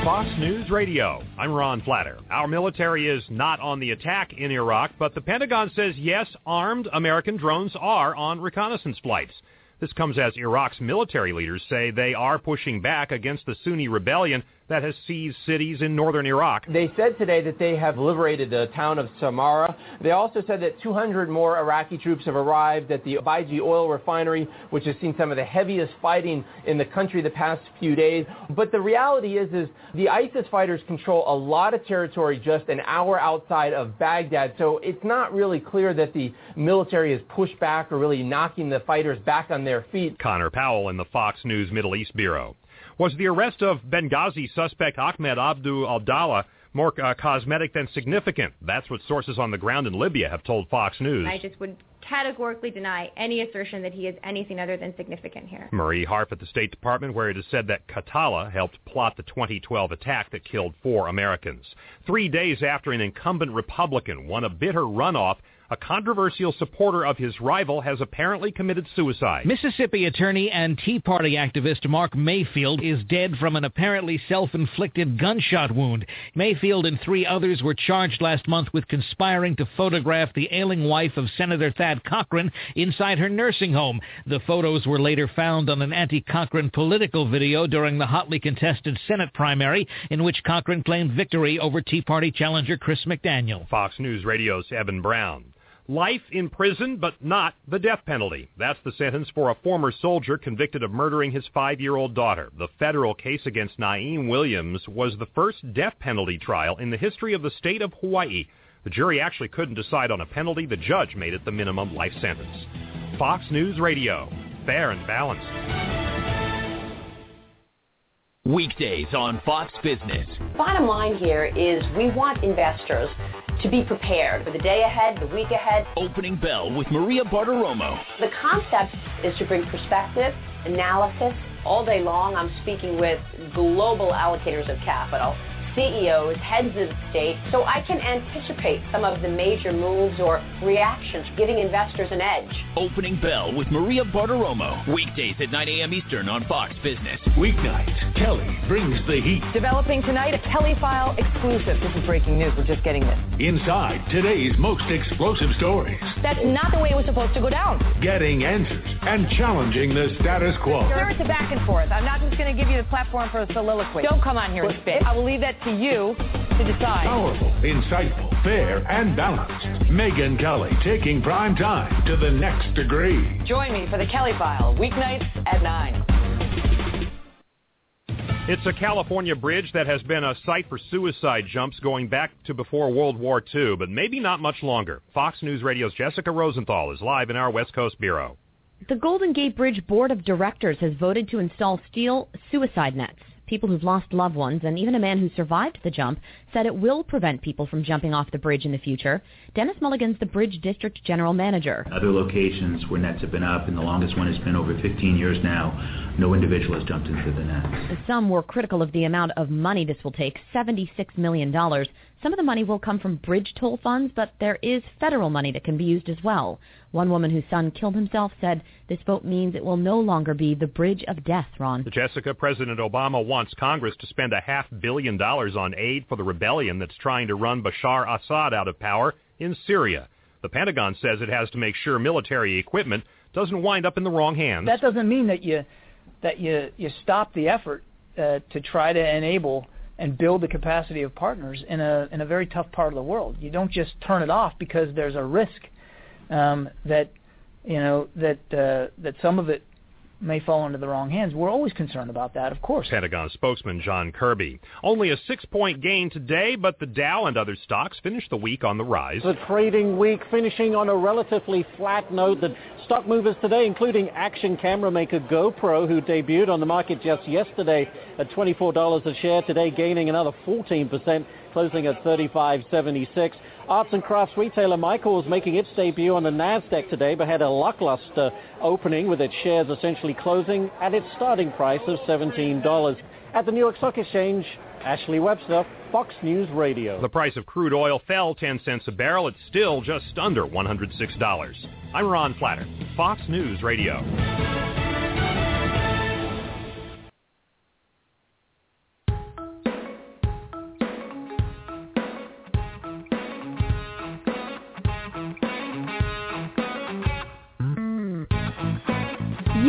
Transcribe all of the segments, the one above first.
Fox News Radio. I'm Ron Flatter. Our military is not on the attack in Iraq, but the Pentagon says, yes, armed American drones are on reconnaissance flights. This comes as Iraq's military leaders say they are pushing back against the Sunni rebellion that has seized cities in northern Iraq. They said today that they have liberated the town of Samarra. They also said that 200 more Iraqi troops have arrived at the Baiji oil refinery, which has seen some of the heaviest fighting in the country the past few days. But the reality is the ISIS fighters control a lot of territory just an hour outside of Baghdad. So it's not really clear that the military has pushed back or really knocking the fighters back on their feet. Connor Powell in the Fox News Middle East Bureau. Was the arrest of Benghazi suspect Ahmed Abdul Abdallah more cosmetic than significant? That's what sources on the ground in Libya have told Fox News. I just would categorically deny any assertion that he is anything other than significant here. Marie Harf at the State Department, where it is said that Khatallah helped plot the 2012 attack that killed 4 Americans. 3 days after an incumbent Republican won a bitter runoff, a controversial supporter of his rival has apparently committed suicide. Mississippi attorney and Tea Party activist Mark Mayfield is dead from an apparently self-inflicted gunshot wound. Mayfield and 3 others were charged last month with conspiring to photograph the ailing wife of Senator Thad Cochran inside her nursing home. The photos were later found on an anti-Cochran political video during the hotly contested Senate primary, in which Cochran claimed victory over Tea Party challenger Chris McDaniel. Fox News Radio's Evan Brown. Life in prison, but not the death penalty. That's the sentence for a former soldier convicted of murdering his 5-year-old daughter. The federal case against Naeem Williams was the first death penalty trial in the history of the state of Hawaii. The jury actually couldn't decide on a penalty. The judge made it the minimum life sentence. Fox News Radio. Fair and balanced. Weekdays on Fox Business. Bottom line here is we want investors to be prepared for the day ahead, the week ahead. Opening Bell with Maria Bartiromo. The concept is to bring perspective, analysis. All day long, I'm speaking with global allocators of capital, CEOs, heads of state, so I can anticipate some of the major moves or reactions, giving investors an edge. Opening Bell with Maria Bartiromo. Weekdays at 9 a.m. Eastern on Fox Business. Weeknights, Kelly brings the heat. Developing tonight, a Kelly File exclusive. This is breaking news. We're just getting this. Inside today's most explosive stories. That's not the way it was supposed to go down. Getting answers and challenging the status quo. Sir, it's a back and forth. I'm not just going to give you the platform for a soliloquy. Don't come on here and spit. I will leave that to you to decide. Powerful, insightful, fair, and balanced. Megyn Kelly taking prime time to the next degree. Join me for the Kelly File, weeknights at 9. It's a California bridge that has been a site for suicide jumps going back to before World War II, but maybe not much longer. Fox News Radio's Jessica Rosenthal is live in our West Coast bureau. The Golden Gate Bridge Board of Directors has voted to install steel suicide nets. People who've lost loved ones and even a man who survived the jump said it will prevent people from jumping off the bridge in the future. Dennis Mulligan's the Bridge District General Manager. Other locations where nets have been up, and the longest one has been over 15 years now, no individual has jumped into the net. Some were critical of the amount of money this will take, $76 million. Some of the money will come from bridge toll funds, but there is federal money that can be used as well. One woman whose son killed himself said this vote means it will no longer be the bridge of death, Ron. Jessica, President Obama wants Congress to spend $500 million on aid for the rebellion that's trying to run Bashar Assad out of power in Syria. The Pentagon says it has to make sure military equipment doesn't wind up in the wrong hands. That doesn't mean that you stop the effort to try to enable and build the capacity of partners in a very tough part of the world. You don't just turn it off because there's a risk that some of it may fall into the wrong hands. We're always concerned about that, of course. Pentagon spokesman John Kirby. Only a 6-point gain today, but the Dow and other stocks finished the week on the rise. The trading week finishing on a relatively flat note. The stock movers today, including action camera maker GoPro, who debuted on the market just yesterday at $24 a share, today gaining another 14%, closing at $35.76. Arts and crafts retailer Michaels making its debut on the NASDAQ today, but had a lackluster opening with its shares essentially closing at its starting price of $17. At the New York Stock Exchange, Ashley Webster, Fox News Radio. The price of crude oil fell 10 cents a barrel. It's still just under $106. I'm Ron Flatter, Fox News Radio.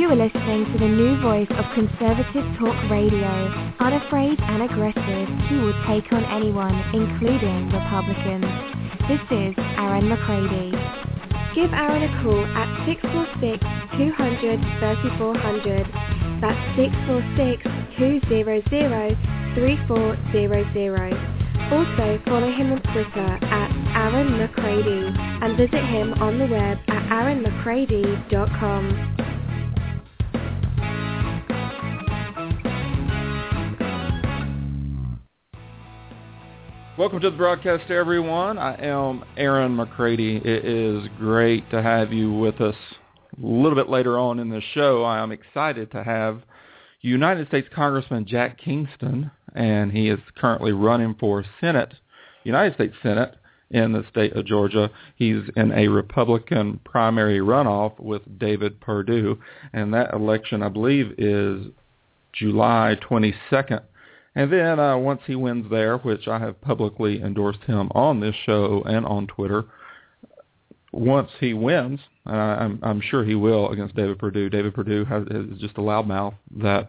You are listening to the new voice of Conservative Talk Radio. Unafraid and aggressive, he will take on anyone, including Republicans. This is Aaron McCready. Give Aaron a call at 646-200-3400. That's 646-200-3400. Also follow him on Twitter at Aaron McCready and visit him on the web at aaronmccready.com. Welcome to the broadcast, everyone. I am Aaron McCready. It is great to have you with us. A little bit later on in the show, I am excited to have United States Congressman Jack Kingston, and he is currently running for Senate, United States Senate in the state of Georgia. He's in a Republican primary runoff with David Perdue, and that election, I believe, is July 22nd. And then once he wins there, which I have publicly endorsed him on this show and on Twitter, once he wins, and I'm sure he will against David Perdue. David Perdue is just a loudmouth that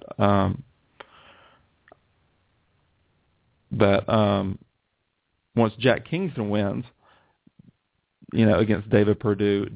once Jack Kingston wins, against David Perdue,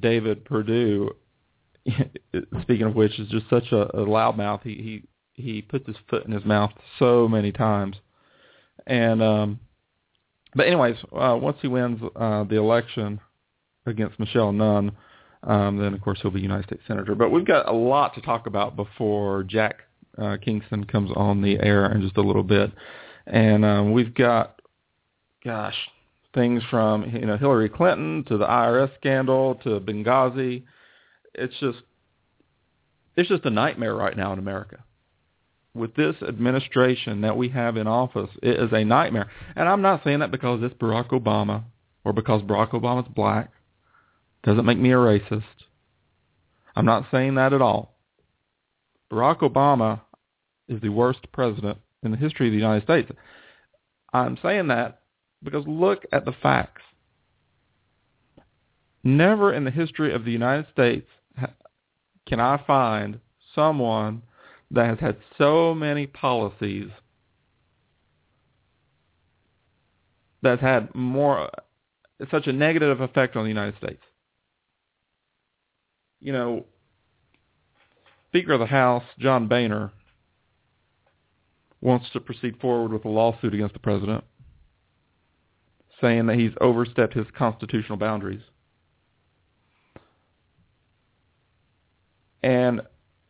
speaking of which, is just such a loudmouth. He puts his foot in his mouth so many times. And but anyways, once he wins the election against Michelle Nunn, then of course he'll be United States Senator. But we've got a lot to talk about before Jack Kingston comes on the air in just a little bit. And we've got, things from Hillary Clinton to the IRS scandal to Benghazi. It's just a nightmare right now in America. With this administration that we have in office, it is a nightmare. And I'm not saying that because it's Barack Obama or because Barack Obama's black. Doesn't make me a racist. I'm not saying that at all. Barack Obama is the worst president in the history of the United States. I'm saying that because look at the facts. Never in the history of the United States can I find someone that has had so many policies, that's had such a negative effect on the United States. Speaker of the House, John Boehner, wants to proceed forward with a lawsuit against the president, saying that he's overstepped his constitutional boundaries. And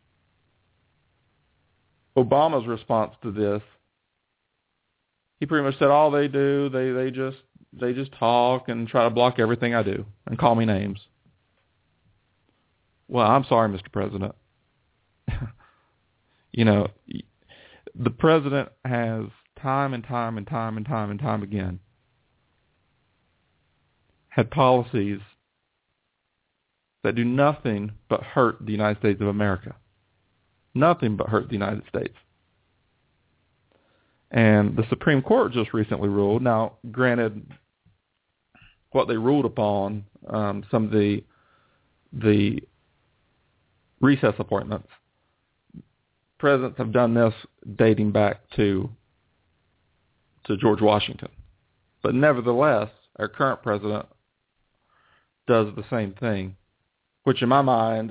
Obama's response to this, he pretty much said all they do, they just talk and try to block everything I do and call me names. Well, I'm sorry, Mr. President. The president has time and time again had policies that do nothing but hurt the United States of America. Nothing but hurt the United States. And the Supreme Court just recently ruled. Now, granted, what they ruled upon, some of the recess appointments, presidents have done this dating back to George Washington. But nevertheless, our current president does the same thing, which in my mind,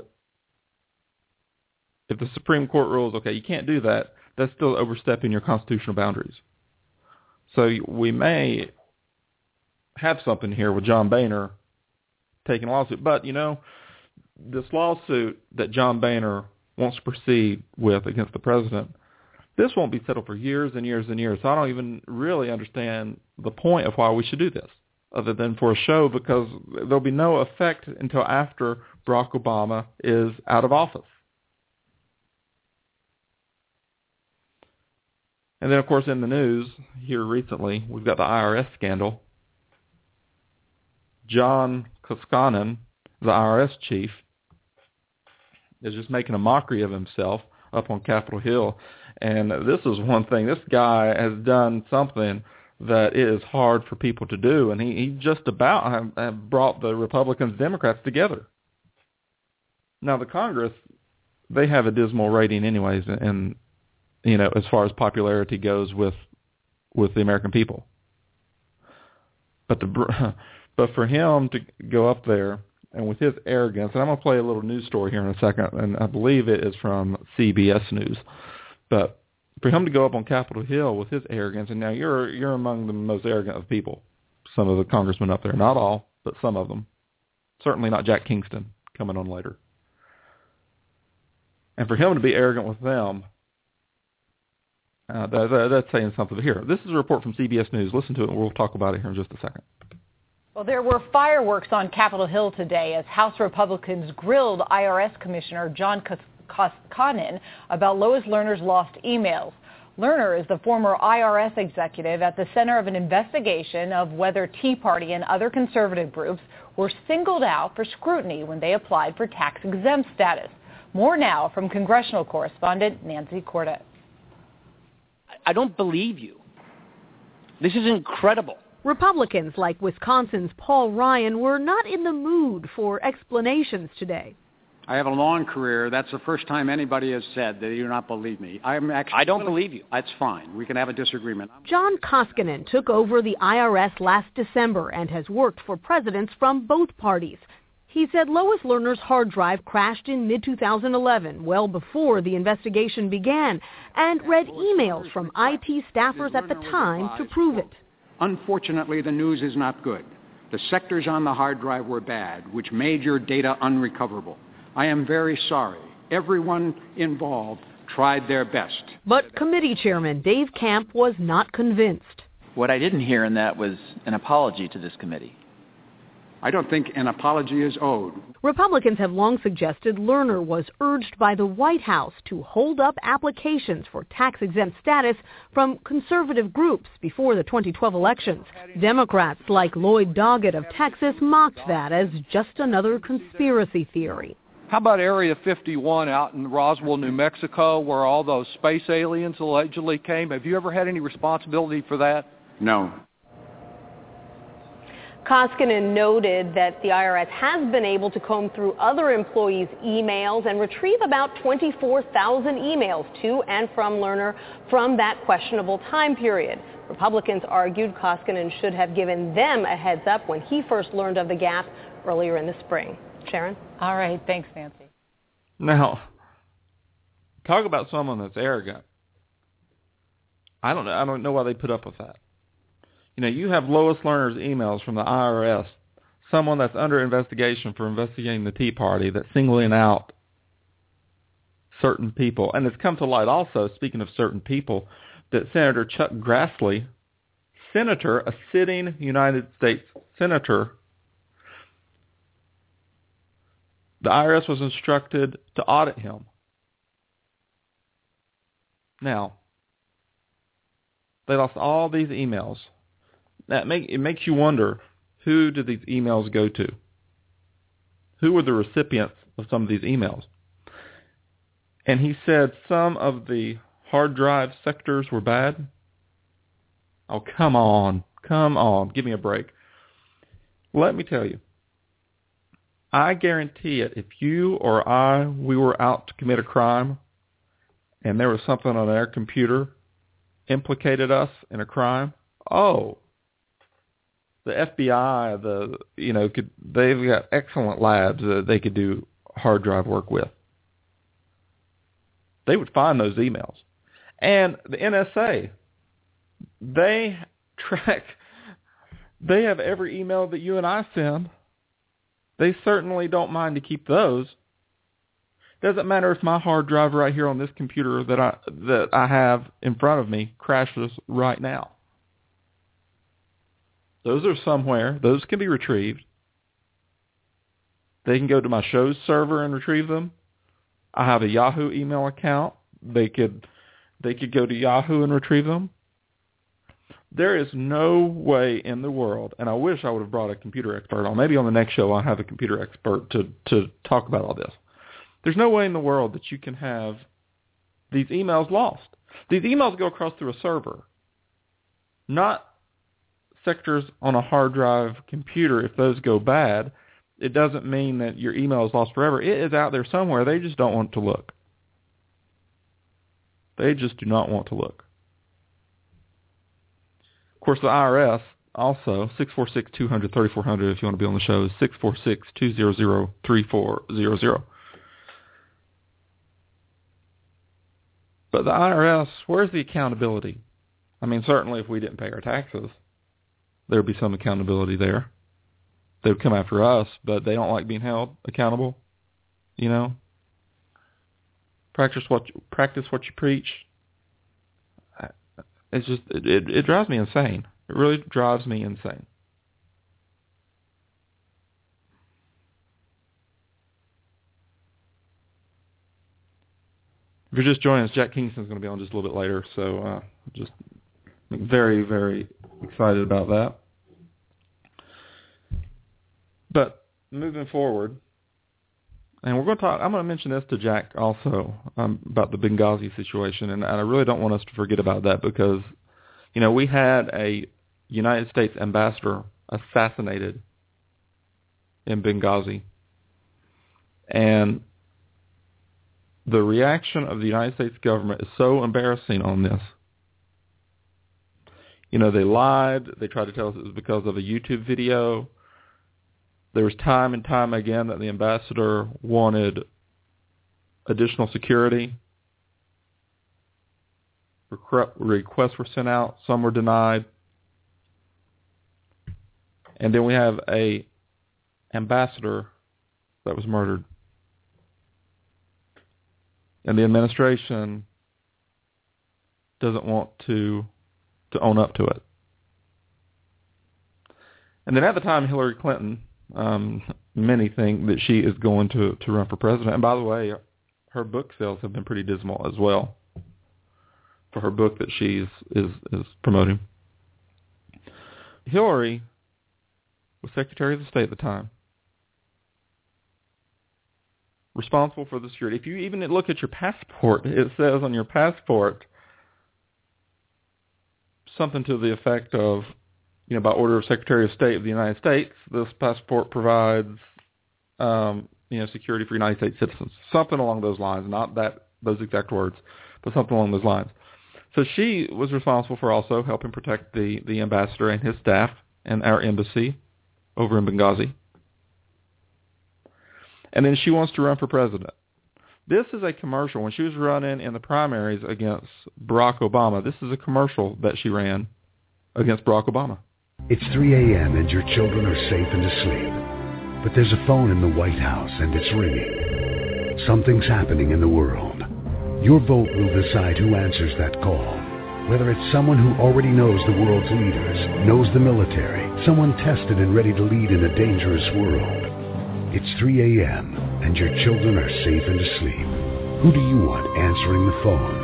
if the Supreme Court rules, okay, you can't do that, that's still overstepping your constitutional boundaries. So we may have something here with John Boehner taking a lawsuit. But, this lawsuit that John Boehner wants to proceed with against the president, this won't be settled for years and years and years. So I don't even really understand the point of why we should do this, other than for a show, because there'll be no effect until after Barack Obama is out of office. And then, of course, in the news here recently, we've got the IRS scandal. John Koskanen, the IRS chief, is just making a mockery of himself up on Capitol Hill. And this is one thing. This guy has done something that is hard for people to do, and he just about have brought the Republicans, Democrats together. Now, the Congress they have a dismal rating anyways, and as far as popularity goes with the American people. But for him to go up there and with his arrogance, and I'm going to play a little news story here in a second, and I believe it is from CBS News, but for him to go up on Capitol Hill with his arrogance, and now you're among the most arrogant of people, some of the congressmen up there, not all, but some of them. Certainly not Jack Kingston coming on later. And for him to be arrogant with them, that's saying something here. This is a report from CBS News. Listen to it, and we'll talk about it here in just a second. Well, there were fireworks on Capitol Hill today as House Republicans grilled IRS Commissioner John Koskinen about Lois Lerner's lost emails. Lerner is the former IRS executive at the center of an investigation of whether Tea Party and other conservative groups were singled out for scrutiny when they applied for tax-exempt status. More now from congressional correspondent Nancy Cordes. I don't believe you. This is incredible. Republicans like Wisconsin's Paul Ryan were not in the mood for explanations today. I have a long career. That's the first time anybody has said that they do not believe me. I don't believe you. That's fine. We can have a disagreement. John Koskinen took over the IRS last December and has worked for presidents from both parties. He said Lois Lerner's hard drive crashed in mid-2011, well before the investigation began, and read emails from IT staffers at the time to prove it. Unfortunately, the news is not good. The sectors on the hard drive were bad, which made your data unrecoverable. I am very sorry. Everyone involved tried their best. But committee chairman Dave Camp was not convinced. What I didn't hear in that was an apology to this committee. I don't think an apology is owed. Republicans have long suggested Lerner was urged by the White House to hold up applications for tax-exempt status from conservative groups before the 2012 elections. Democrats like Lloyd Doggett of Texas mocked that as just another conspiracy theory. How about Area 51 out in Roswell, New Mexico, where all those space aliens allegedly came? Have you ever had any responsibility for that? No. Koskinen noted that the IRS has been able to comb through other employees' emails and retrieve about 24,000 emails to and from Lerner from that questionable time period. Republicans argued Koskinen should have given them a heads up when he first learned of the gap earlier in the spring. Sharon? All right. Thanks, Nancy. Now, talk about someone that's arrogant. I don't know why they put up with that. You have Lois Lerner's emails from the IRS, someone that's under investigation for investigating the Tea Party, that's singling out certain people. And it's come to light also, speaking of certain people, that Senator Chuck Grassley, a sitting United States senator, the IRS was instructed to audit him. Now, they lost all these emails. It makes you wonder, who did these emails go to? Who were the recipients of some of these emails? And he said some of the hard drive sectors were bad. Oh, come on. Give me a break. Let me tell you, I guarantee it, if you or we were out to commit a crime and there was something on our computer implicated us in a crime, the FBI, they've got excellent labs that they could do hard drive work with. They would find those emails. And the NSA, they have every email that you and I send. They certainly don't mind to keep those. Doesn't matter if my hard drive right here on this computer that I have in front of me crashes right now. Those are somewhere. Those can be retrieved. They can go to my show's server and retrieve them. I have a Yahoo email account. They could go to Yahoo and retrieve them. There is no way in the world, and I wish I would have brought a computer expert on. Maybe on the next show I'll have a computer expert to talk about all this. There's no way in the world that you can have these emails lost. These emails go across through a server, not sectors on a hard drive computer. If those go bad, it doesn't mean that your email is lost forever. It is out there somewhere. They just don't want to look. They just do not want to look. Of course, the IRS also, 646-200-3400 if you want to be on the show, is 646-200-3400. But the IRS, where's the accountability? I mean, certainly if we didn't pay our taxes, there would be some accountability there. They would come after us, but they don't like being held accountable, you know? Practice what you preach. It's just, it drives me insane. It really drives me insane. If you're just joining us, Jack Kingston's going to be on just a little bit later, so just very, very excited about that. But moving forward, and we're going to talk, I'm going to mention this to Jack also about the Benghazi situation, and I really don't want us to forget about that because, you know, we had a United States ambassador assassinated in Benghazi, and the reaction of the United States government is so embarrassing on this. You know, they lied. They tried to tell us it was because of a YouTube video. There was time and time again that the ambassador wanted additional security. Requests were sent out. Some were denied. And then we have a ambassador that was murdered. And the administration doesn't want to own up to it. And then at the time, Hillary Clinton, many think that she is going to run for president. And by the way, her book sales have been pretty dismal as well for her book that she is promoting. Hillary was Secretary of State at the time, responsible for the security. If you even look at your passport, it says on your passport something to the effect of, you know, by order of Secretary of State of the United States, this passport provides, security for United States citizens. Something along those lines, not those exact words, but something along those lines. So she was responsible for also helping protect the ambassador and his staff and our embassy over in Benghazi. And then she wants to run for president. This is a commercial. When she was running in the primaries against Barack Obama, this is a commercial that she ran against Barack Obama. It's 3 a.m. and your children are safe and asleep. But there's a phone in the White House and it's ringing. Something's happening in the world. Your vote will decide who answers that call. Whether it's someone who already knows the world's leaders, knows the military, someone tested and ready to lead in a dangerous world. It's 3 a.m. and your children are safe and asleep. Who do you want answering the phone?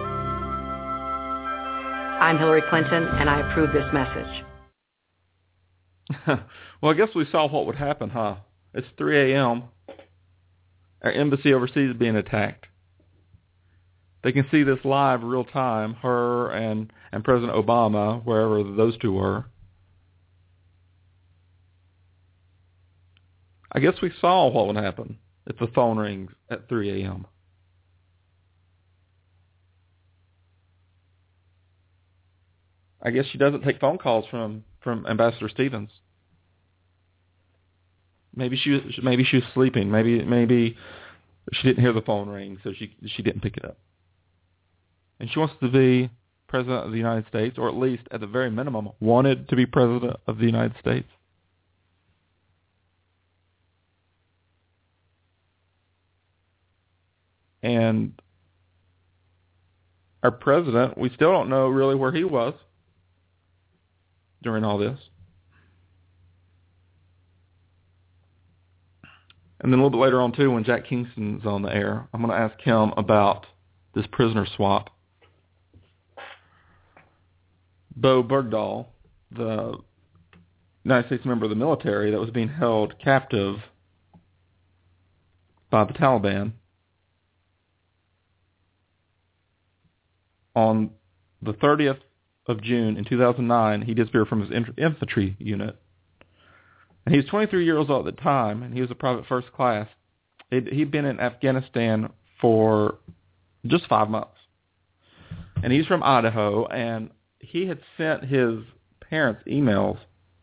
I'm Hillary Clinton, and I approve this message. Well, I guess we saw what would happen, huh? It's 3 a.m. Our embassy overseas is being attacked. They can see this live real time, her and President Obama, wherever those two were. I guess we saw what would happen if the phone rings at 3 a.m. I guess she doesn't take phone calls from Ambassador Stevens. Maybe she was sleeping. Maybe she didn't hear the phone ring, so she didn't pick it up. And she wants to be president of the United States, or at least, at the very minimum, wanted to be president of the United States. And our president, we still don't know really where he was during all this. And then a little bit later on, too, when Jack Kingston's on the air, I'm going to ask him about this prisoner swap. Bo Bergdahl, the United States member of the military that was being held captive by the Taliban, on the 30th of June in 2009, he disappeared from his infantry unit. And he was 23 years old at the time, and he was a private first class. He'd been in Afghanistan for just 5 months. and he's from Idaho, and he had sent his parents emails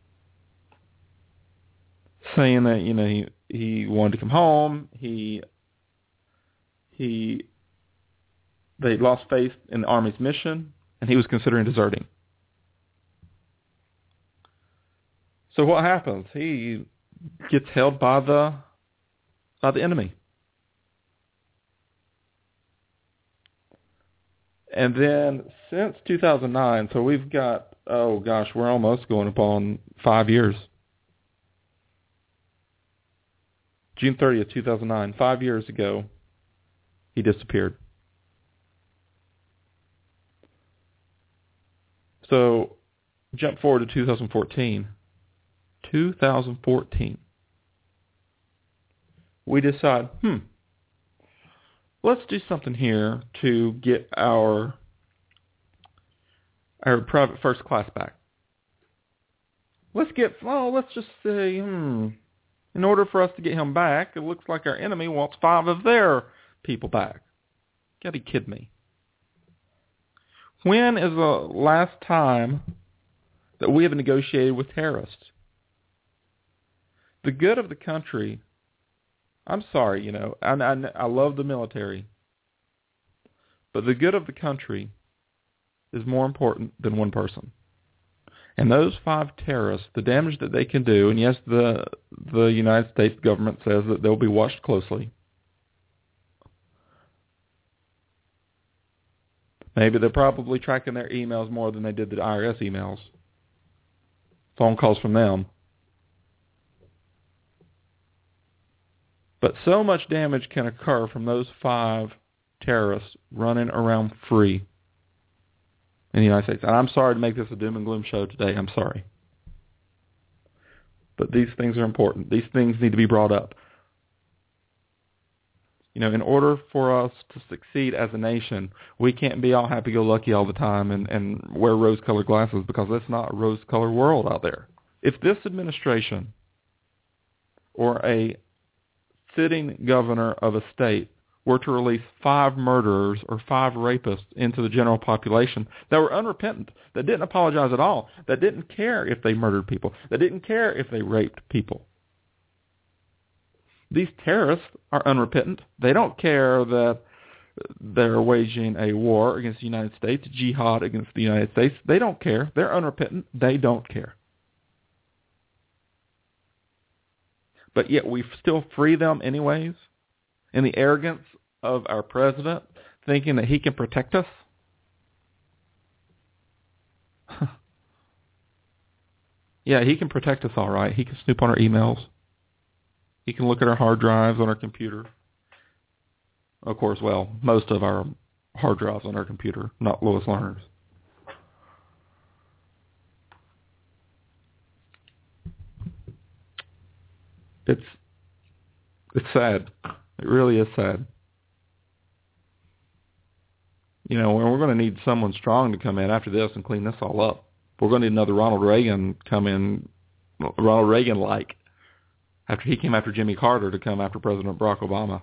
saying that, you know, he wanted to come home. They lost faith in the Army's mission, and he was considering deserting. So what happens? He gets held by the enemy. And then since 2009, so we've got, we're almost going upon 5 years. June 30th, 2009, 5 years ago, he disappeared. So jump forward to 2014. 2014. We decide, let's do something here to get our private first class back. Let's just say, in order for us to get him back, it looks like our enemy wants 5 of their people back. Gotta be kidding me. When is the last time that we have negotiated with terrorists? The good of the country, I'm sorry, you know, I love the military, but the good of the country is more important than one person. And those 5 terrorists, the damage that they can do, and yes, the United States government says that they'll be watched closely. Maybe they're probably tracking their emails more than they did the IRS emails. Phone calls from them. But so much damage can occur from those 5 terrorists running around free in the United States. And I'm sorry to make this a doom and gloom show today. I'm sorry. But these things are important. These things need to be brought up. You know, in order for us to succeed as a nation, we can't be all happy-go-lucky all the time and wear rose-colored glasses, because it's not a rose-colored world out there. If this administration or a sitting governor of a state were to release 5 murderers or 5 rapists into the general population that were unrepentant, that didn't apologize at all, that didn't care if they murdered people, that didn't care if they raped people. These terrorists are unrepentant. They don't care that they're waging a war against the United States, jihad against the United States. They don't care. They're unrepentant. They don't care. But yet we still free them anyways, in the arrogance of our president, thinking that he can protect us. Yeah, he can protect us all right. He can snoop on our emails. He can look at our hard drives on our computer. Of course, well, most of our hard drives on our computer, not Lois Lerner's. It's sad. It really is sad. You know, we're going to need someone strong to come in after this and clean this all up. We're going to need another Ronald Reagan come in, Ronald Reagan-like, after he came after Jimmy Carter, to come after President Barack Obama.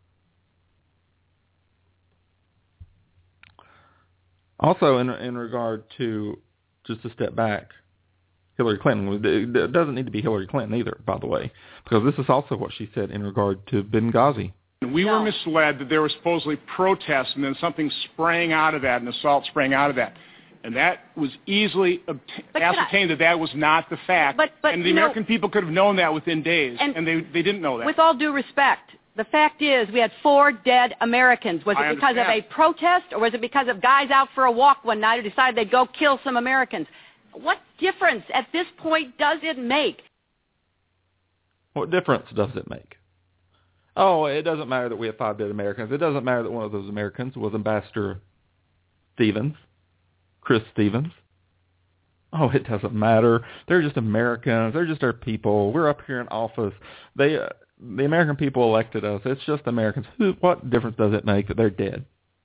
Also, in regard to, just a step back, Hillary Clinton, it doesn't need to be Hillary Clinton either, by the way, because this is also what she said in regard to Benghazi. We were misled that there were supposedly protests and then something sprang out of that, an assault sprang out of that. And that was easily ascertained that was not the fact. And the American people could have known that within days, and they didn't know that. With all due respect, the fact is we had 4 dead Americans. Was it because of a protest, or was it because of guys out for a walk one night who decided they'd go kill some Americans? What difference at this point does it make? What difference does it make? Oh, it doesn't matter that we have 5 dead Americans. It doesn't matter that one of those Americans was Ambassador Stevens, Chris Stevens. Oh, it doesn't matter. They're just Americans. They're just our people. We're up here in office. The American people elected us. It's just Americans. What difference does it make that they're dead?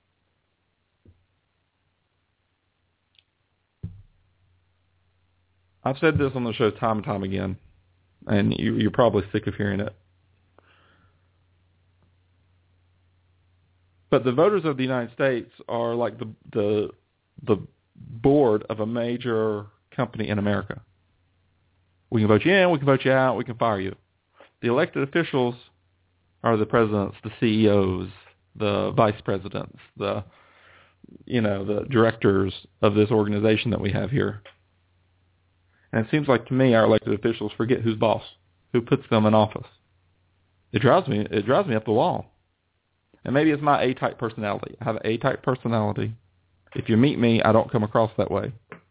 I've said this on the show time and time again, and you're probably sick of hearing it. But the voters of the United States are like the board of a major company in America. We can vote you in, we can vote you out, we can fire you. The elected officials are the presidents, the CEOs, the vice presidents, the directors of this organization that we have here. And it seems like to me our elected officials forget who's boss, who puts them in office. It drives me up the wall. And maybe it's my A-type personality. I have an A-type personality. If you meet me, I don't come across that way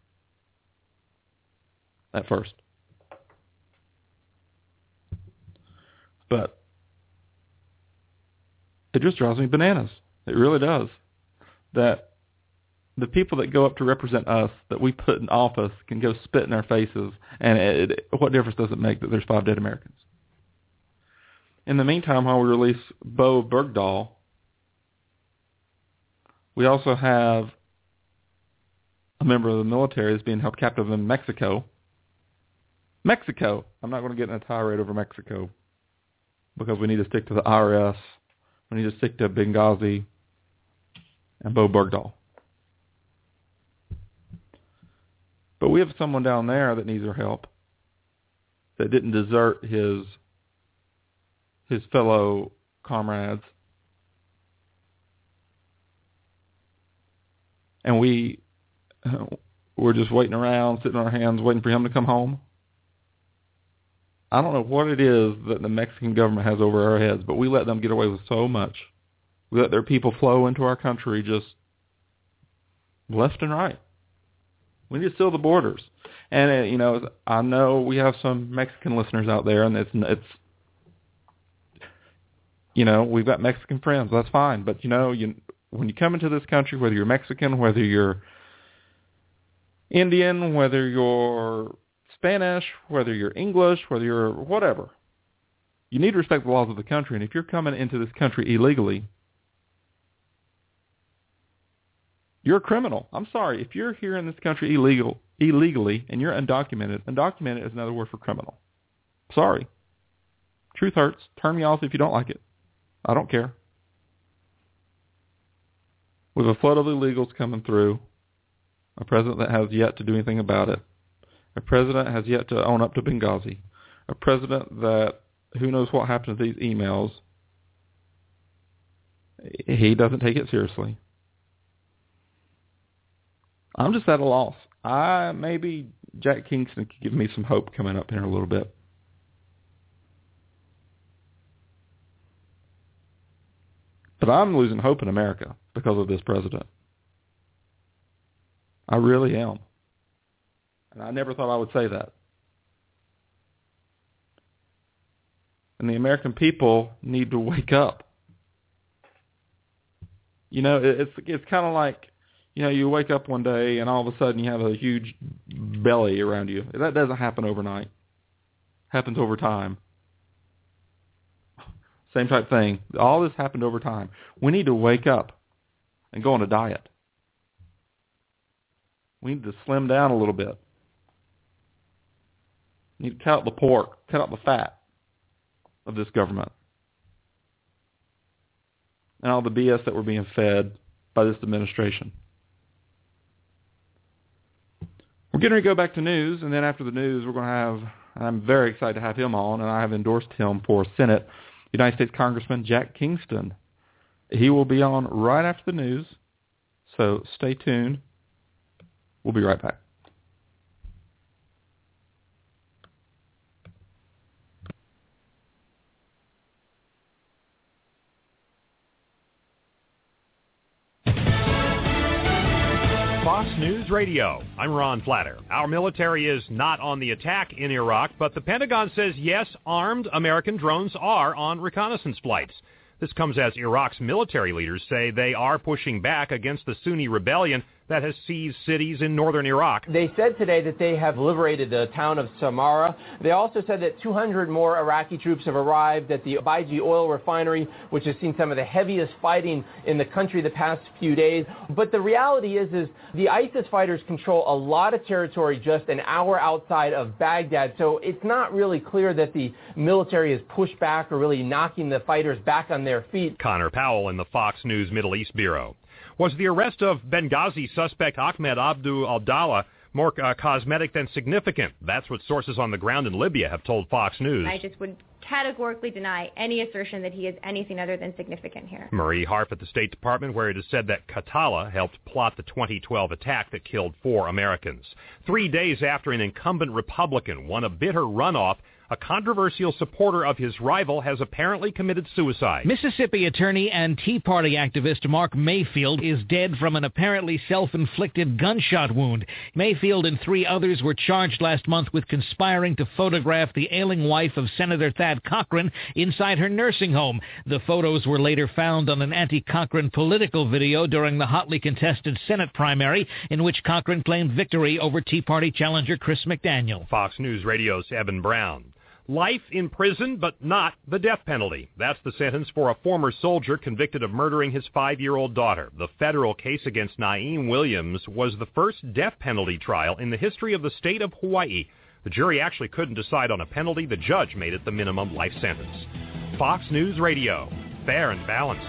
at first. But it just drives me bananas. It really does. That the people that go up to represent us, that we put in office, can go spit in our faces, and what difference does it make that there's 5 dead Americans? In the meantime, while we release Bo Bergdahl, we also have a member of the military that's being held captive in Mexico. Mexico! I'm not going to get in a tirade over Mexico because we need to stick to the IRS. We need to stick to Benghazi and Bo Bergdahl. But we have someone down there that needs our help, that didn't desert his fellow comrades. And we're just waiting around, sitting on our hands, waiting for him to come home. I don't know what it is that the Mexican government has over our heads, but we let them get away with so much. We let their people flow into our country just left and right. We need to seal the borders. And, I know we have some Mexican listeners out there, and it's we've got Mexican friends. That's fine. But, when you come into this country, whether you're Mexican, whether you're Indian, whether you're Spanish, whether you're English, whether you're whatever, you need to respect the laws of the country. And if you're coming into this country illegally, you're a criminal. I'm sorry. If you're here in this country illegally and you're undocumented is another word for criminal. Sorry. Truth hurts. Turn me off if you don't like it. I don't care. With a flood of illegals coming through, a president that has yet to do anything about it, a president has yet to own up to Benghazi, a president that who knows what happened to these emails, he doesn't take it seriously. I'm just at a loss. Maybe Jack Kingston could give me some hope coming up here in a little bit. But I'm losing hope in America because of this president. I really am. And I never thought I would say that. And the American people need to wake up. It's kind of like, you wake up one day and all of a sudden you have a huge belly around you. That doesn't happen overnight. It happens over time. Same type thing. All this happened over time. We need to wake up and go on a diet. We need to slim down a little bit. We need to cut out the pork, cut out the fat of this government. And all the BS that we're being fed by this administration. We're getting ready to go back to news, and then after the news, we're going to have, I'm very excited to have him on, and I have endorsed him for Senate, United States Congressman Jack Kingston. He will be on right after the news, so stay tuned. We'll be right back. Fox News Radio. I'm Ron Flatter. Our military is not on the attack in Iraq, but the Pentagon says, yes, armed American drones are on reconnaissance flights. This comes as Iraq's military leaders say they are pushing back against the Sunni rebellion that has seized cities in northern Iraq. They said today that they have liberated the town of Samarra. They also said that 200 more Iraqi troops have arrived at the Baiji oil refinery, which has seen some of the heaviest fighting in the country the past few days. But the reality is the ISIS fighters control a lot of territory just an hour outside of Baghdad, so it's not really clear that the military has pushed back or really knocking the fighters back on their feet. Connor Powell in the Fox News Middle East Bureau. Was the arrest of Benghazi suspect Ahmed Abdul Abdallah more cosmetic than significant? That's what sources on the ground in Libya have told Fox News. I just would categorically deny any assertion that he is anything other than significant here. Marie Harf at the State Department, where it is said that Khatallah helped plot the 2012 attack that killed 4 Americans. 3 days after an incumbent Republican won a bitter runoff, a controversial supporter of his rival has apparently committed suicide. Mississippi attorney and Tea Party activist Mark Mayfield is dead from an apparently self-inflicted gunshot wound. Mayfield and 3 others were charged last month with conspiring to photograph the ailing wife of Senator Thad Cochran inside her nursing home. The photos were later found on an anti-Cochran political video during the hotly contested Senate primary, in which Cochran claimed victory over Tea Party challenger Chris McDaniel. Fox News Radio's Evan Brown. Life in prison, but not the death penalty. That's the sentence for a former soldier convicted of murdering his 5-year-old daughter. The federal case against Naeem Williams was the first death penalty trial in the history of the state of Hawaii. The jury actually couldn't decide on a penalty. The judge made it the minimum life sentence. Fox News Radio. Fair and balanced.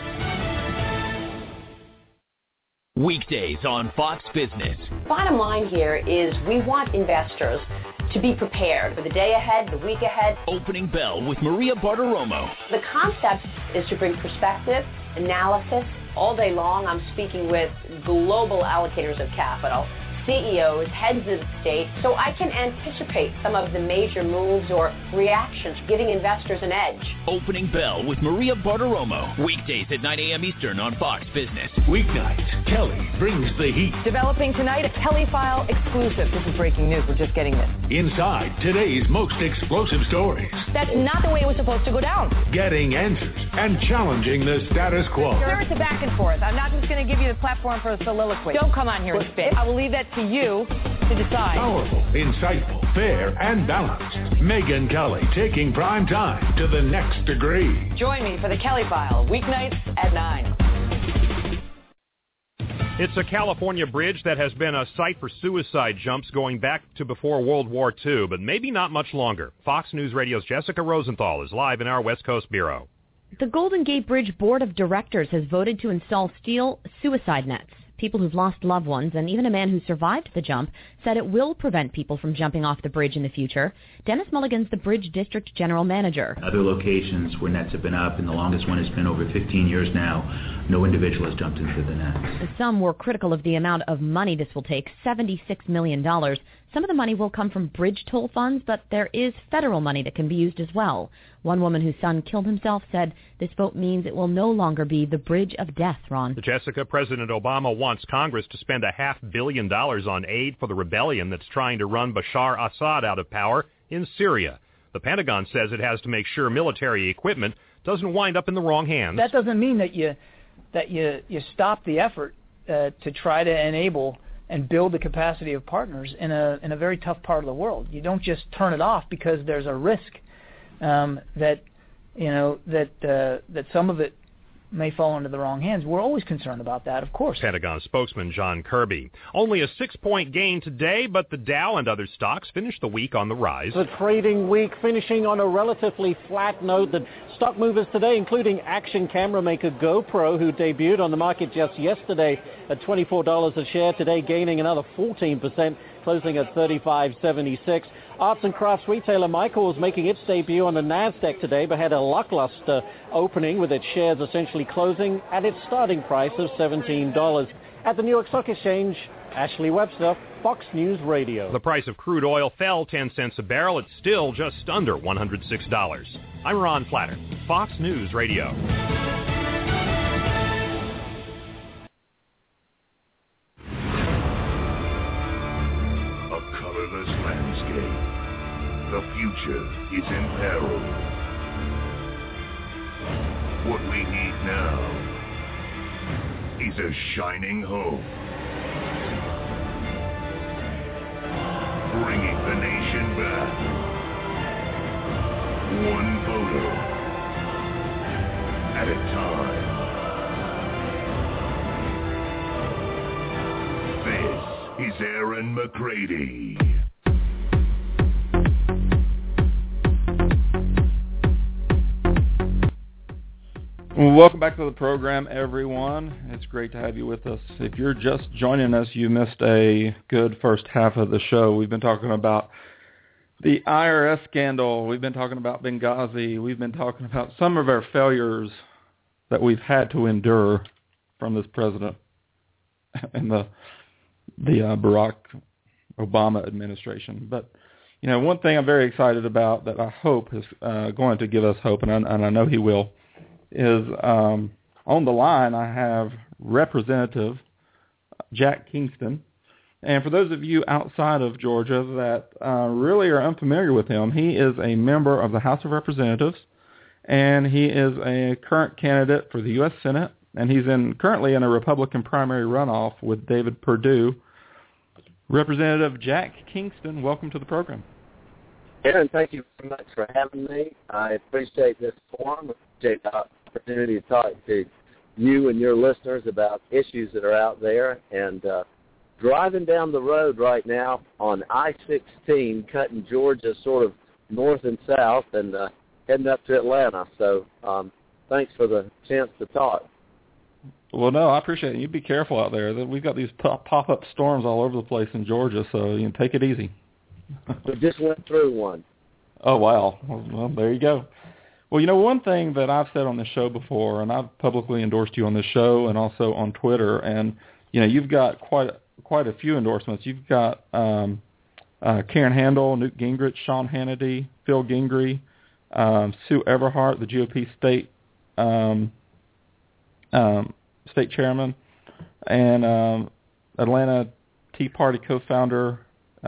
Weekdays on Fox Business. Bottom line here is we want investors to be prepared for the day ahead, the week ahead. Opening Bell with Maria Bartiromo. The concept is to bring perspective, analysis, all day long. I'm speaking with global allocators of capital, CEOs, heads of state, so I can anticipate some of the major moves or reactions, giving investors an edge. Opening Bell with Maria Bartiromo. Weekdays at 9 a.m. Eastern on Fox Business. Weeknights, Kelly brings the heat. Developing tonight, a Kelly File exclusive. This is breaking news. We're just getting this. Inside today's most explosive stories. That's not the way it was supposed to go down. Getting answers and challenging the status quo. Sir, it's a back and forth. I'm not just going to give you the platform for a soliloquy. Don't come on here and spit. I will leave that to you to decide. Powerful, insightful, fair, and balanced. Megyn Kelly taking prime time to the next degree. Join me for the Kelly File, weeknights at 9. It's a California bridge that has been a site for suicide jumps going back to before World War II, but maybe not much longer. Fox News Radio's Jessica Rosenthal is live in our West Coast bureau. The Golden Gate Bridge Board of Directors has voted to install steel suicide nets. People who've lost loved ones, and even a man who survived the jump, said it will prevent people from jumping off the bridge in the future. Dennis Mulligan's the Bridge District General Manager. Other locations where nets have been up, and the longest one has been over 15 years now, no individual has jumped into the nets. Some were critical of the amount of money this will take, $76 million. Some of the money will come from bridge toll funds, but there is federal money that can be used as well. One woman whose son killed himself said this vote means it will no longer be the bridge of death, Ron. Jessica, President Obama wants Congress to spend $500 million on aid for the rebellion that's trying to run Bashar Assad out of power in Syria. The Pentagon says it has to make sure military equipment doesn't wind up in the wrong hands. That doesn't mean that you stop the effort to try to enable and build the capacity of partners in a very tough part of the world. You don't just turn it off because there's a risk that some of it may fall into the wrong hands. We're always concerned about that, of course. Pentagon spokesman John Kirby. Only a 6-point gain today, but the Dow and other stocks finished the week on the rise. The trading week finishing on a relatively flat note. The stock movers today, including action camera maker GoPro, who debuted on the market just yesterday at $24 a share, today gaining another 14%, closing at $35.76. Arts and crafts retailer Michaels making its debut on the NASDAQ today, but had a lackluster opening with its shares essentially closing at its starting price of $17. At the New York Stock Exchange, Ashley Webster, Fox News Radio. The price of crude oil fell 10 cents a barrel. It's still just under $106. I'm Ron Flatter, Fox News Radio. The future is in peril. What we need now is a shining home. back. One voter at a time. This is Aaron McCready. Well, welcome back to the program, everyone. It's great to have you with us. If you're just joining us, you missed a good first half of the show. We've been talking about the IRS scandal. We've been talking about Benghazi. We've been talking about some of our failures that we've had to endure from this president and the Barack Obama administration. But, you know, one thing I'm very excited about that I hope is going to give us hope, and I know he will, is on the line I have Representative Jack Kingston. And for those of you outside of Georgia that really are unfamiliar with him, he is a member of the House of Representatives, and he is a current candidate for the U.S. Senate, and he's currently in a Republican primary runoff with David Perdue. Representative Jack Kingston, welcome to the program. Aaron, thank you very much for having me. I appreciate this forum. I appreciate the opportunity to talk to you and your listeners about issues that are out there. And driving down the road right now on I-16, cutting Georgia sort of north and south and heading up to Atlanta. So thanks for the chance to talk. Well, no, I appreciate it. You be careful out there. We've got these pop-up storms all over the place in Georgia, so you can take it easy. We just went through one. Oh, wow. Well, there you go. Well, you know, one thing that I've said on this show before, and I've publicly endorsed you on this show and also on Twitter, and, you know, you've got quite a few endorsements. You've got Karen Handel, Newt Gingrich, Sean Hannity, Phil Gingrey, Sue Everhart, the GOP state chairman, and Atlanta Tea Party co-founder.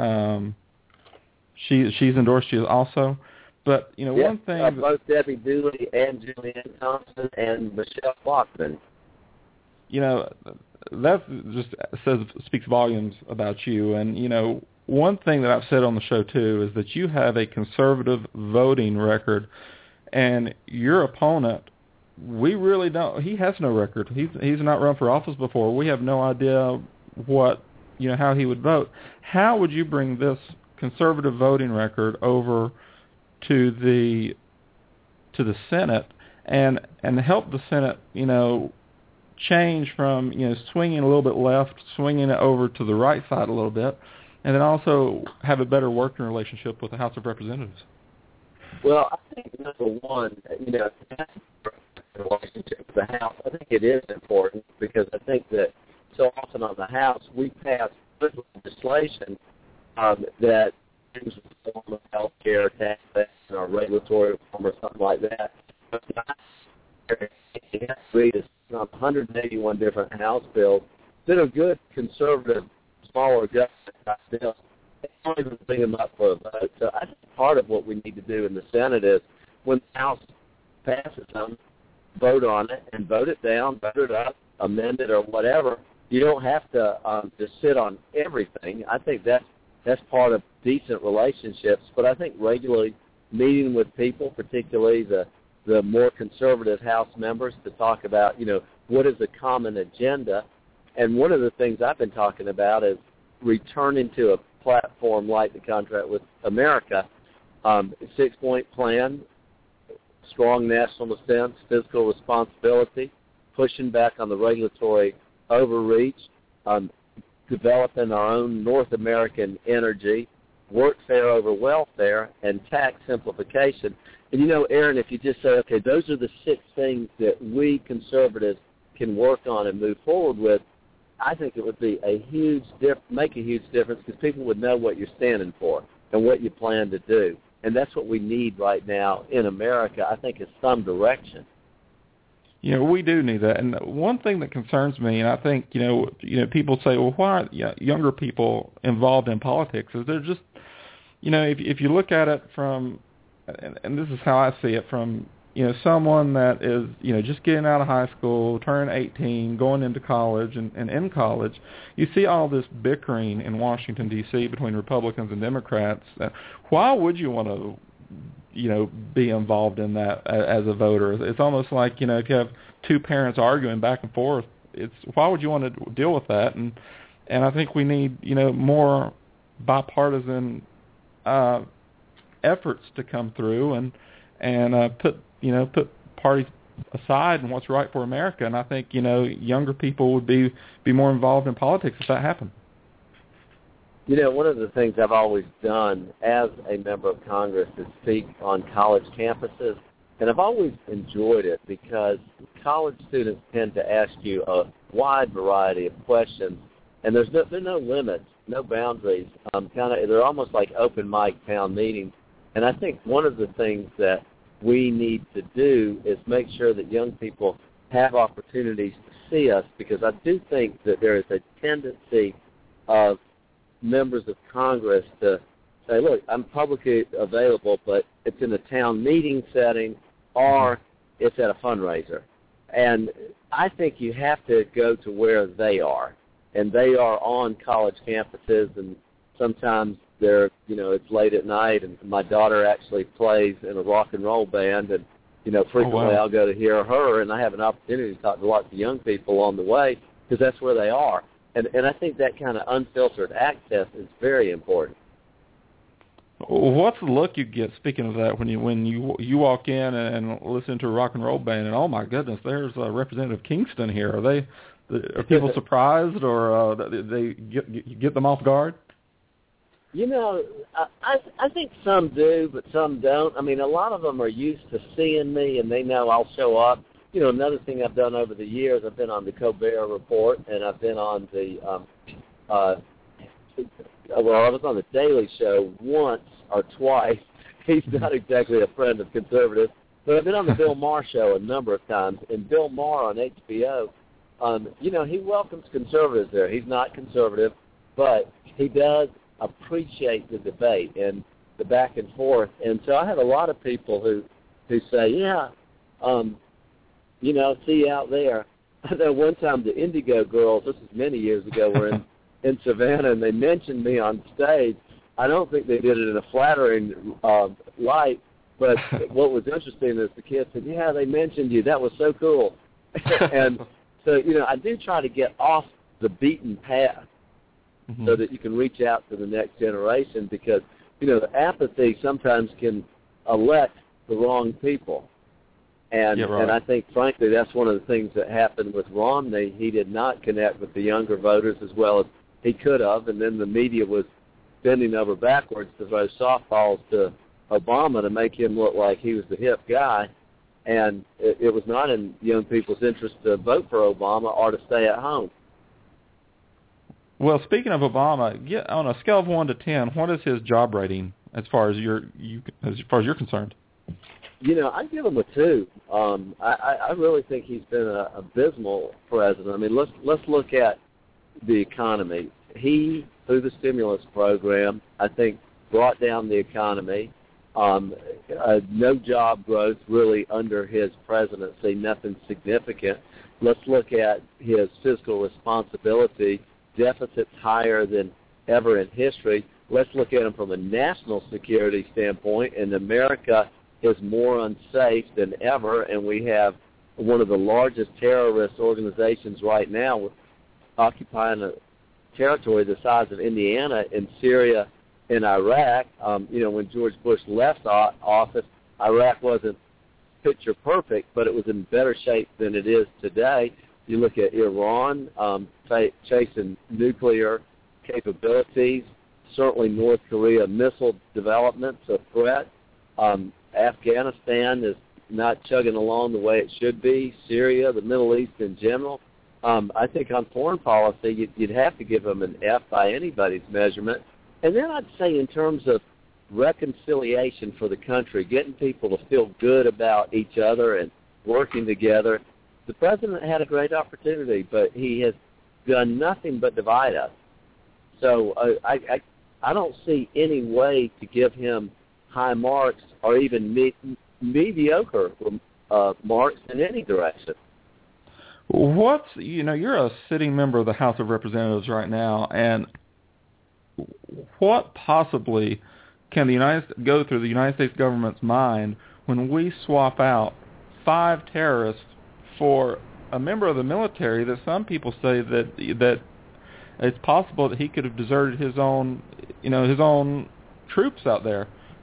She's endorsed you also. But, you know, yes, one thing... both Debbie Dooley and Julianne Thompson and Michelle Bachmann. You know, that just speaks volumes about you. And, you know, one thing that I've said on the show, too, is that you have a conservative voting record. And your opponent, we really don't... He has no record. He's not run for office before. We have no idea how he would vote. How would you bring this conservative voting record over to the Senate and help the Senate, you know, change from, you know, swinging a little bit left, swinging it over to the right side a little bit, and then also have a better working relationship with the House of Representatives? Well, I think number one, you know, the relationship with the House, I think it is important because I think that so often on the House we pass legislation that things reform of health care, taxation, or regulatory reform or something like that. But you have to read 181 different House bills that are good, conservative, smaller government bills. They don't even bring them up for a vote. So I think part of what we need to do in the Senate is when the House passes them, vote on it and vote it down, vote it up, amend it or whatever. You don't have to just sit on everything. I think that's part of decent relationships, but I think regularly meeting with people, particularly the more conservative House members, to talk about, you know, what is a common agenda. And one of the things I've been talking about is returning to a platform like the Contract with America, 6-point plan, strong national defense, fiscal responsibility, pushing back on the regulatory overreach, developing our own North American energy, workfare over welfare, and tax simplification. And, you know, Aaron, if you just say, okay, those are the 6 things that we conservatives can work on and move forward with, I think it would be make a huge difference because people would know what you're standing for and what you plan to do. And that's what we need right now in America, I think, is some direction. You know, we do need that. And one thing that concerns me, and I think, you know, people say, well, why aren't younger people involved in politics? Is they're just, you know, if you look at it from, and this is how I see it, from someone that is, just getting out of high school, turn 18, going into college, and in college, you see all this bickering in Washington, D.C. between Republicans and Democrats. Why would you want to, be involved in that as a voter? It's almost like, if you have two parents arguing back and forth, why would you want to deal with that? And I think we need, more bipartisan efforts to come through and put parties aside and what's right for America. And I think, younger people would be more involved in politics if that happened. One of the things I've always done as a member of Congress is speak on college campuses. And I've always enjoyed it because college students tend to ask you a wide variety of questions. And there are no limits, no boundaries. They're almost like open mic town meetings. And I think one of the things that we need to do is make sure that young people have opportunities to see us, because I do think that there is a tendency of members of Congress to say, look, I'm publicly available, but it's in a town meeting setting or it's at a fundraiser. And I think you have to go to where they are. And they are on college campuses, and sometimes they're, it's late at night, and my daughter actually plays in a rock and roll band, and, frequently I'll go to hear her, and I have an opportunity to talk to lots of young people on the way, because that's where they are. And I think that kind of unfiltered access is very important. What's the look you get, speaking of that, when you walk in and listen to a rock and roll band, and oh my goodness, there's Representative Kingston here? Are people surprised, or they get them off guard? I think some do, but some don't. I mean, a lot of them are used to seeing me, and they know I'll show up. Another thing I've done over the years, I've been on the Colbert Report, and I've been on the, I was on the Daily Show once or twice. He's not exactly a friend of conservatives, but I've been on the Bill Maher Show a number of times, and Bill Maher on HBO, he welcomes conservatives there. He's not conservative, but he does appreciate the debate and the back and forth. And so I have a lot of people who say, see you out there. I know one time the Indigo Girls, this was many years ago, were in Savannah, and they mentioned me on stage. I don't think they did it in a flattering light, but what was interesting is the kids said, they mentioned you. That was so cool. And so, I do try to get off the beaten path so that you can reach out to the next generation, because, the apathy sometimes can elect the wrong people. And and I think, frankly, that's one of the things that happened with Romney. He did not connect with the younger voters as well as he could have, and then the media was bending over backwards to throw softballs to Obama to make him look like he was the hip guy. And it was not in young people's interest to vote for Obama or to stay at home. Well, speaking of Obama, on a scale of 1 to 10, what is his job rating as far as you're concerned? I'd give him a 2. I really think he's been an abysmal president. I mean, let's look at the economy. He, through the stimulus program, I think brought down the economy. No job growth really under his presidency, nothing significant. Let's look at his fiscal responsibility. Deficits higher than ever in history. Let's look at him from a national security standpoint, and America is more unsafe than ever, and we have one of the largest terrorist organizations right now occupying a territory the size of Indiana in Syria and Iraq. When George Bush left office, Iraq wasn't picture perfect, but it was in better shape than it is today. You look at Iran chasing nuclear capabilities, certainly North Korea missile development's a threat. Afghanistan is not chugging along the way it should be. Syria, the Middle East in general. I think on foreign policy, you'd have to give them an F by anybody's measurement. And then I'd say in terms of reconciliation for the country, getting people to feel good about each other and working together, the president had a great opportunity, but he has done nothing but divide us. So I don't see any way to give him high marks or even mediocre remarks in any direction. You're a sitting member of the House of Representatives right now, and what possibly can go through the United States government's mind when we swap out 5 terrorists for a member of the military that some people say that it's possible that he could have deserted his own troops out there?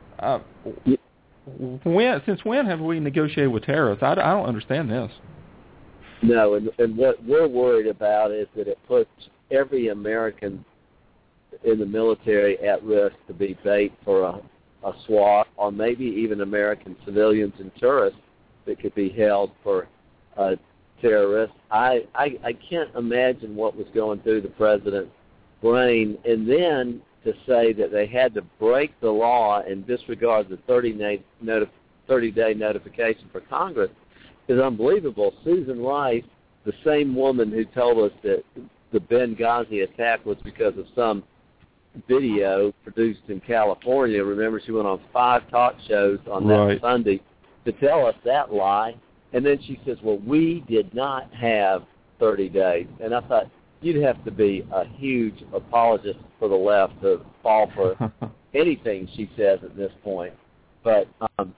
Since when have we negotiated with terrorists? I don't understand this. No, and what we're worried about is that it puts every American in the military at risk to be bait for a SWAT, or maybe even American civilians and tourists that could be held for terrorists. I can't imagine what was going through the president's brain, and then to say that they had to break the law and disregard the 30-day notification for Congress is unbelievable. Susan Rice, the same woman who told us that the Benghazi attack was because of some video produced in California. Remember, she went on 5 talk shows on that Sunday to tell us that lie. And then she says, well, we did not have 30 days. And I thought, you'd have to be a huge apologist for the left to fall for anything she says at this point. But,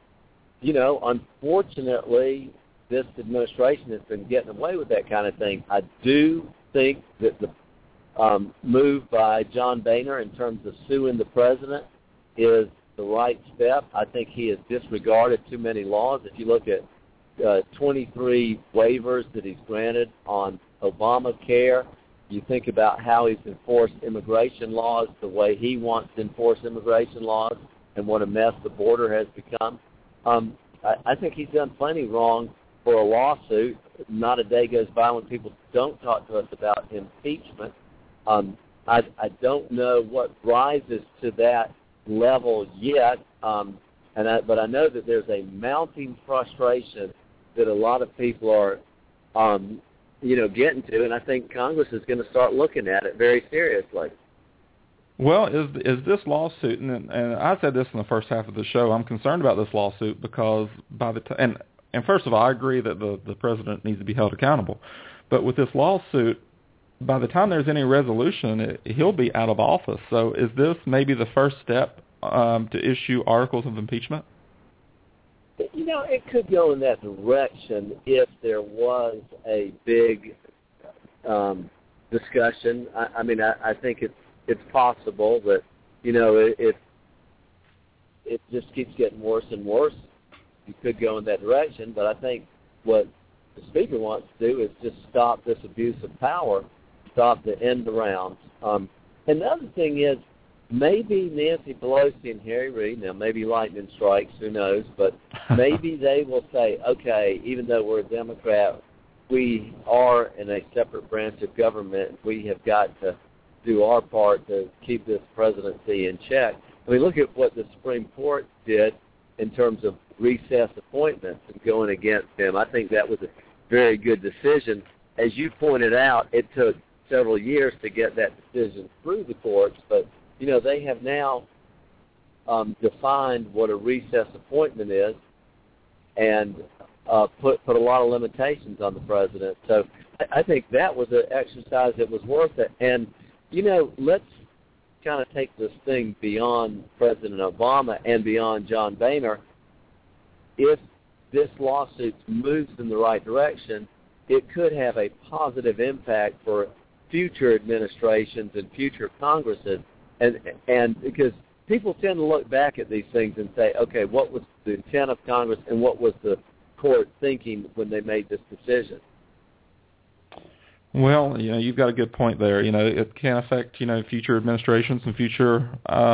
unfortunately, this administration has been getting away with that kind of thing. I do think that the move by John Boehner in terms of suing the president is the right step. I think he has disregarded too many laws. If you look at 23 waivers that he's granted on Obamacare, you think about how he's enforced immigration laws the way he wants to enforce immigration laws and what a mess the border has become. I think he's done plenty wrong for a lawsuit. Not a day goes by when people don't talk to us about impeachment. I don't know what rises to that level yet, but I know that there's a mounting frustration that a lot of people are, getting to, and I think Congress is going to start looking at it very seriously. Well, is this lawsuit, and I said this in the first half of the show, I'm concerned about this lawsuit because by the time, and first of all, I agree that the president needs to be held accountable, but with this lawsuit, by the time there's any resolution, he'll be out of office. So is this maybe the first step to issue articles of impeachment? It could go in that direction if there was a big discussion. I think it's possible that, if it just keeps getting worse and worse, you could go in that direction. But I think what the Speaker wants to do is just stop this abuse of power, stop the end arounds. And the other thing is, maybe Nancy Pelosi and Harry Reid, now maybe lightning strikes, who knows, but maybe they will say, okay, even though we're a Democrat, we are in a separate branch of government. We have got to do our part to keep this presidency in check. Look at what the Supreme Court did in terms of recess appointments and going against them. I think that was a very good decision. As you pointed out, it took several years to get that decision through the courts, but they have now defined what a recess appointment is and put a lot of limitations on the president. So I think that was an exercise that was worth it. And, let's kind of take this thing beyond President Obama and beyond John Boehner. If this lawsuit moves in the right direction, it could have a positive impact for future administrations and future Congresses. And because people tend to look back at these things and say, okay, what was the intent of Congress and what was the court thinking when they made this decision? Well, you've got a good point there. It can affect, future administrations and future,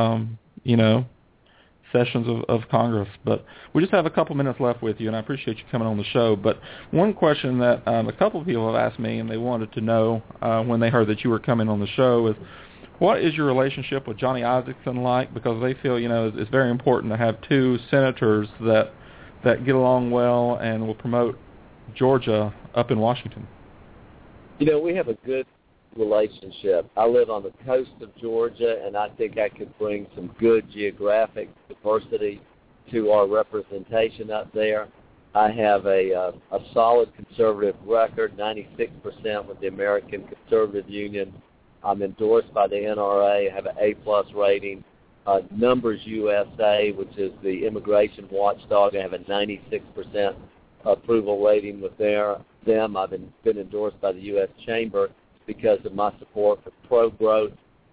sessions of Congress. But we just have a couple minutes left with you, and I appreciate you coming on the show. But one question that a couple of people have asked me, and they wanted to know when they heard that you were coming on the show, is what is your relationship with Johnny Isakson like? Because they feel, it's very important to have 2 senators that get along well and will promote Georgia up in Washington. We have a good relationship. I live on the coast of Georgia, and I think I could bring some good geographic diversity to our representation up there. I have a solid conservative record, 96% with the American Conservative Union. I'm endorsed by the NRA. I have an A+ rating. Numbers USA, which is the immigration watchdog, I have a 96% approval rating with them. I've been endorsed by the U.S. Chamber because of my support for pro-growth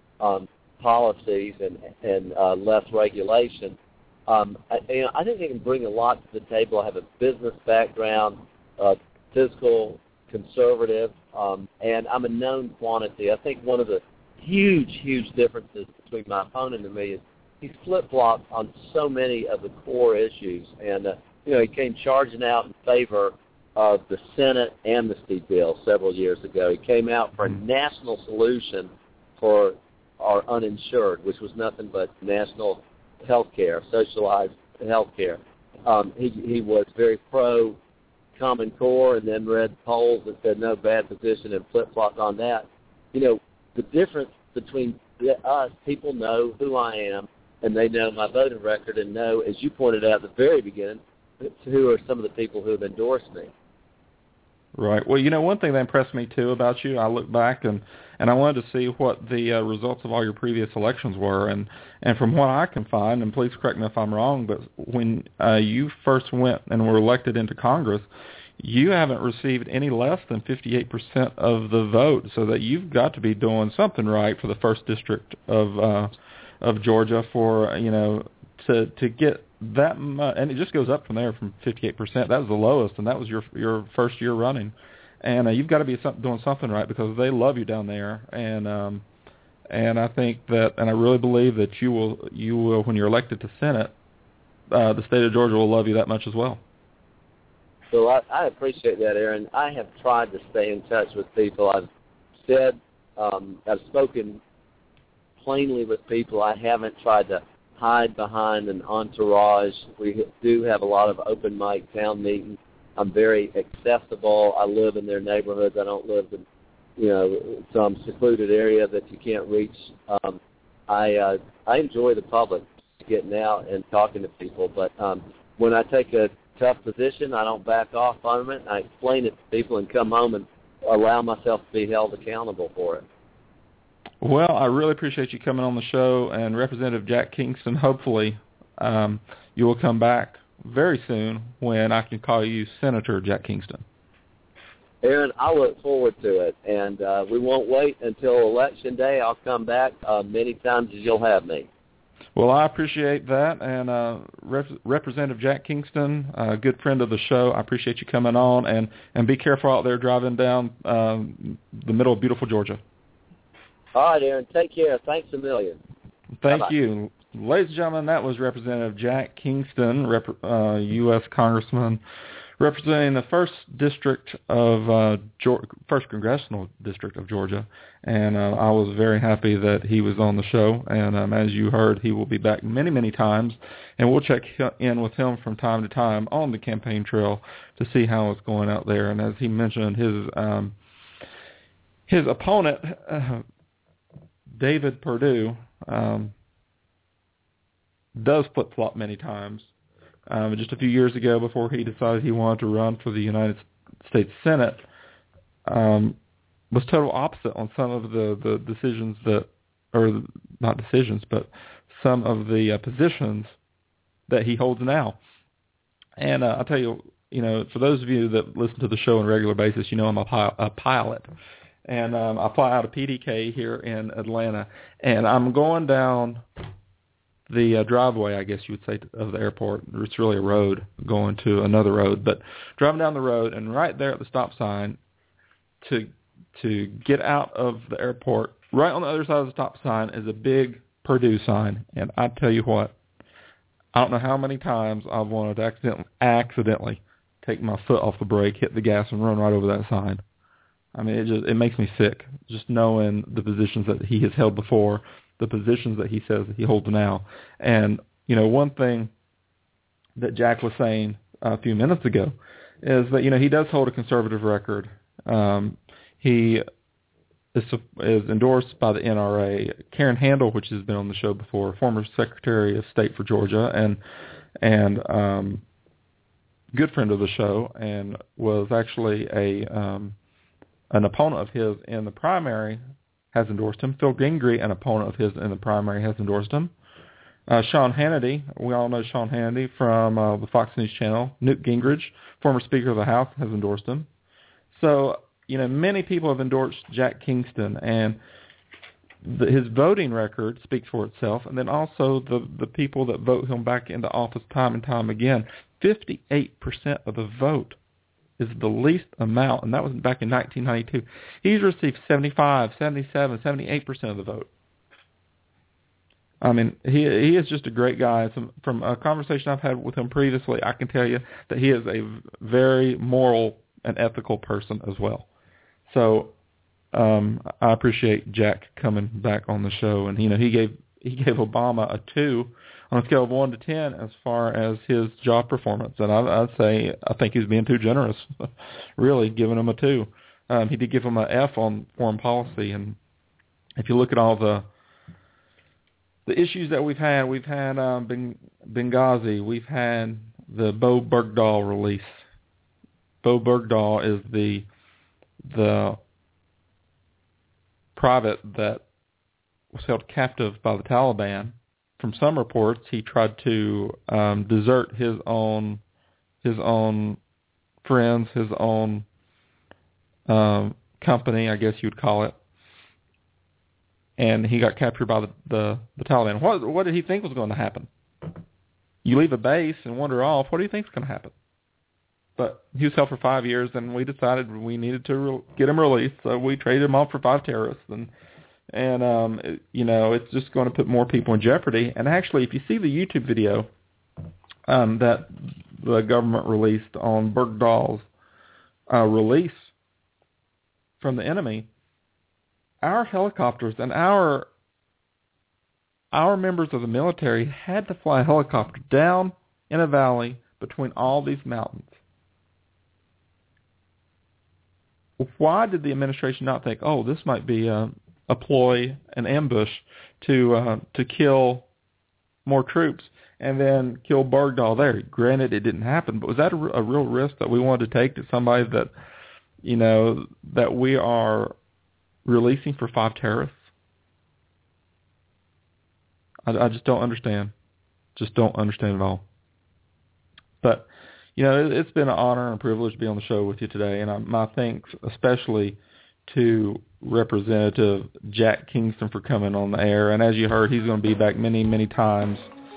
policies and less regulation. I think I can bring a lot to the table. I have a business background, fiscal conservative, and I'm a known quantity. I think one of the huge differences between my opponent and me is he's flip-flopped on so many of the core issues. And, he came charging out in favor of the Senate amnesty bill several years ago. He came out for a national solution for our uninsured, which was nothing but national health care, socialized health care. He was very pro-Common Core and then read polls that said no, bad position, and flip-flopped on that. The difference between us, people know who I am, and they know my voting record and know, as you pointed out at the very beginning, who are some of the people who have endorsed me. Right. Well, one thing that impressed me, too, about you, I looked back and I wanted to see what the results of all your previous elections were. And from what I can find, and please correct me if I'm wrong, but when you first went and were elected into Congress, you haven't received any less than 58% of the vote, so that you've got to be doing something right for the 1st District of Georgia for, to get that much. And it just goes up from there from 58%. That was the lowest, and that was your first year running. And you've got to be doing something right because they love you down there. And I think that, and I really believe that you will when you're elected to Senate, the state of Georgia will love you that much as well. So I appreciate that, Aaron. I have tried to stay in touch with people. I've said, I've spoken plainly with people. I haven't tried to hide behind an entourage. We do have a lot of open mic town meetings. I'm very accessible. I live in their neighborhoods. I don't live in, some secluded area that you can't reach. I enjoy the public, getting out and talking to people. But when I take a tough position, I don't back off on it. I explain it to people and come home and allow myself to be held accountable for it. Well, I really appreciate you coming on the show, and Representative Jack Kingston, hopefully you will come back very soon when I can call you Senator Jack Kingston. Aaron, I look forward to it, and we won't wait until Election Day. I'll come back many times as you'll have me. Well, I appreciate that, and Representative Jack Kingston, a good friend of the show, I appreciate you coming on, and be careful out there driving down the middle of beautiful Georgia. All right, Aaron, take care. Thanks a million. Thank Bye-bye. you. Ladies and gentlemen, that was Representative Jack Kingston, U.S. Congressman, representing the 1st District of 1st Congressional District of Georgia, and I was very happy that he was on the show, and as you heard, he will be back many, many times, and we'll check in with him from time to time on the campaign trail to see how it's going out there. And as he mentioned, his opponent, David Perdue, does flip-flop many times. Just a few years ago, before he decided he wanted to run for the United States Senate, was total opposite on some of the decisions that, or not decisions, but some of the positions that he holds now. And I'll tell you, for those of you that listen to the show on a regular basis, I'm a pilot. And I fly out of PDK here in Atlanta, and I'm going down the driveway, I guess you would say, of the airport. It's really a road going to another road, but driving down the road, and right there at the stop sign to get out of the airport, right on the other side of the stop sign is a big Purdue sign. And I tell you what, I don't know how many times I've wanted to accidentally take my foot off the brake, hit the gas, and run right over that sign. I mean, it makes me sick just knowing the positions that he has held before, the positions that he says that he holds now. And, one thing that Jack was saying a few minutes ago is that, he does hold a conservative record. He is endorsed by the NRA. Karen Handel, which has been on the show before, former Secretary of State for Georgia, and good friend of the show, and was actually an opponent of his in the primary, has endorsed him. Phil Gingrey, an opponent of his in the primary, has endorsed him. Sean Hannity, we all know Sean Hannity from the Fox News Channel. Newt Gingrich, former Speaker of the House, has endorsed him. So, many people have endorsed Jack Kingston, and his voting record speaks for itself, and then also the people that vote him back into office time and time again. 58% of the vote is the least amount, and that was back in 1992. He's received 75, 77, 78% of the vote. I mean, he is just a great guy. From a conversation I've had with him previously, I can tell you that he is a very moral and ethical person as well. So I appreciate Jack coming back on the show, and he gave Obama a 2 on a scale of 1 to 10 as far as his job performance, and I'd say I think he's being too generous, really, giving him a 2. He did give him an F on foreign policy, and if you look at all the issues that we've had Benghazi, we've had the Bo Bergdahl release. Bo Bergdahl is the private that was held captive by the Taliban. From some reports, he tried to desert his own friends, his own company, I guess you'd call it, and he got captured by the Taliban. What did he think was going to happen? You leave a base and wander off. What do you think is going to happen? But he was held for 5 years, and we decided we needed to get him released, so we traded him off for 5 terrorists, and it's just going to put more people in jeopardy. And actually, if you see the YouTube video that the government released on Bergdahl's release from the enemy, our helicopters and our members of the military had to fly a helicopter down in a valley between all these mountains. Why did the administration not think, this might be a ploy, an ambush to kill more troops and then kill Bergdahl there? Granted, it didn't happen, but was that a real risk that we wanted to take to somebody that, that we are releasing for 5 terrorists? I just don't understand. Just don't understand at all. But, it's been an honor and a privilege to be on the show with you today, and my thanks especially to Representative Jack Kingston for coming on the air. And as you heard, he's going to be back many, many times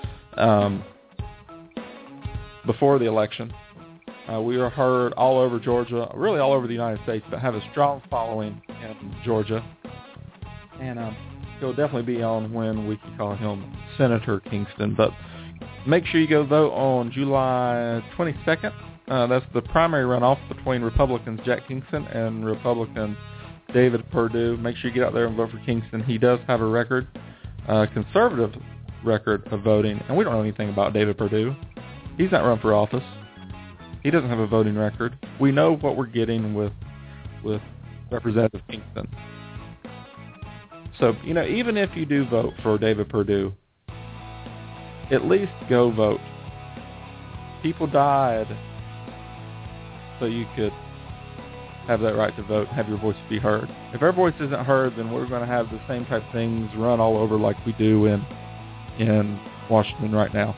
before the election. We are heard all over Georgia, really all over the United States, but have a strong following in Georgia. And he'll definitely be on when we can call him Senator Kingston. But make sure you go vote on July 22nd. That's the primary runoff between Republicans Jack Kingston and Republican David Perdue. Make sure you get out there and vote for Kingston. He does have a conservative record of voting, and we don't know anything about David Perdue. He's not run for office. He doesn't have a voting record. We know what we're getting with Representative Kingston. So, even if you do vote for David Perdue, at least go vote. People died so you could have that right to vote, have your voice be heard. If our voice isn't heard, then we're going to have the same type of things run all over like we do in Washington right now.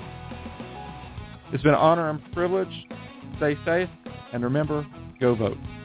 It's been an honor and privilege. Stay safe, and remember, go vote.